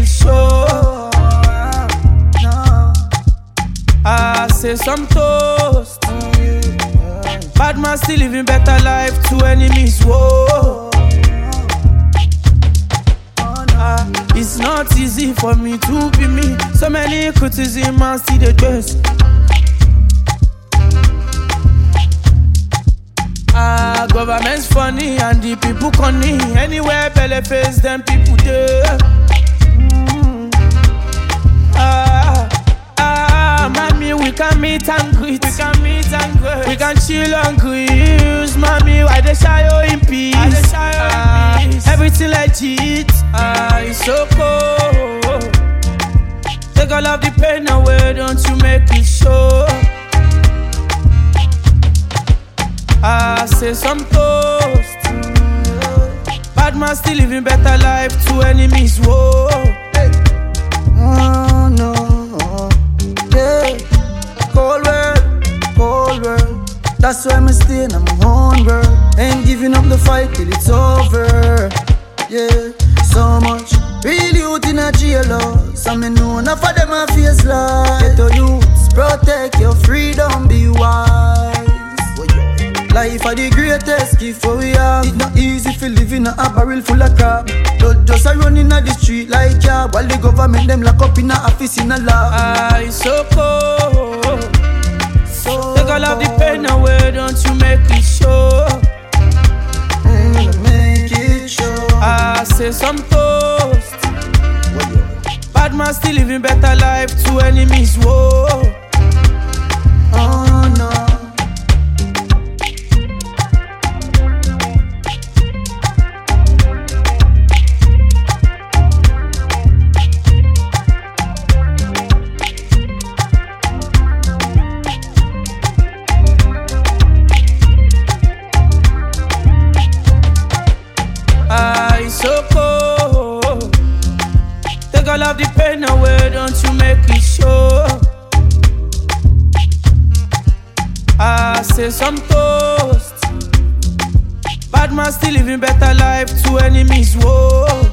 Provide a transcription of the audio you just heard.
it show. I say some toast. Bad man still living better life to enemies. Whoa. It's not easy for me to be me. So many criticism and see the dress. Government's funny and the people conny. Anywhere Pele face them people there. Mommy, we can meet and greet. We can chill and grease. Mommy, why they shy in peace? Everything legit. It's so cold. Take all of the pain away, don't you make it show. I say some toast. Bad man still living better life to enemies. Whoa. Oh no. Yeah. Cold world. That's why I'm staying on my own world. Ain't giving up the fight till it's over. Yeah. So much real youth in a jail. Some know enough of them a face like. Get to youths, protect your freedom, be wise. Life are the greatest gift for we have. It's not easy to live in a barrel full of crap. Don't just a run in the street like ya. While the government them lock up in a office in a lab. It's so cold. Take all of the pain away, don't you make it show. Make it show. I say some toast. Bad man still living better life to enemies. Whoa. Oh no. It's so cold. Take all of the pain away, don't you make it show. I say some toast. Bad man still living better life to enemies. Whoa.